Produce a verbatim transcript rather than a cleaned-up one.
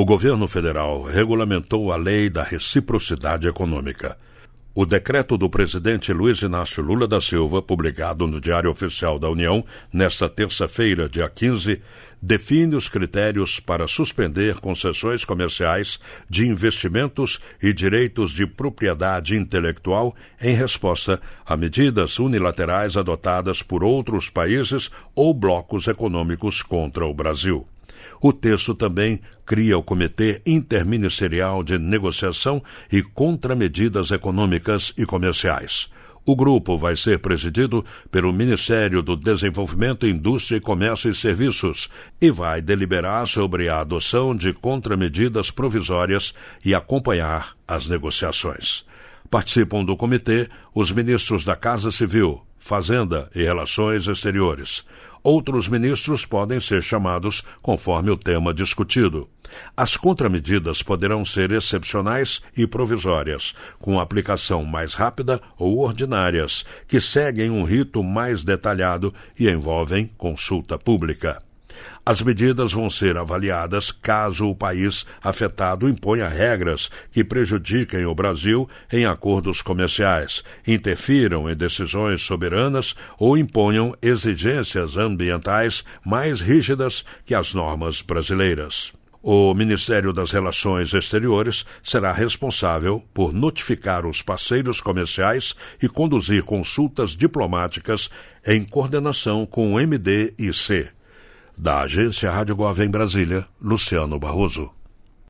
governo federal regulamentou a Lei da Reciprocidade Econômica. O decreto do presidente Luiz Inácio Lula da Silva, publicado no Diário Oficial da União, nesta terça-feira, dia quinze, define os critérios para suspender concessões comerciais de investimentos e direitos de propriedade intelectual em resposta a medidas unilaterais adotadas por outros países ou blocos econômicos contra o Brasil. O texto também cria o Comitê Interministerial de Negociação e Contramedidas Econômicas e Comerciais. O grupo vai ser presidido pelo Ministério do Desenvolvimento, Indústria, Comércio e Serviços e vai deliberar sobre a adoção de contramedidas provisórias e acompanhar as negociações. Participam do comitê os ministros da Casa Civil, Fazenda e Relações Exteriores. Outros ministros podem ser chamados conforme o tema discutido. As contramedidas poderão ser excepcionais e provisórias, com aplicação mais rápida ou ordinárias, que seguem um rito mais detalhado e envolvem consulta pública. As medidas vão ser avaliadas caso o país afetado imponha regras que prejudiquem o Brasil em acordos comerciais, interfiram em decisões soberanas ou imponham exigências ambientais mais rígidas que as normas brasileiras. O Ministério das Relações Exteriores será responsável por notificar os parceiros comerciais e conduzir consultas diplomáticas em coordenação com o M D I C. Da Agência Rádio Gov em Brasília, Luciano Barroso.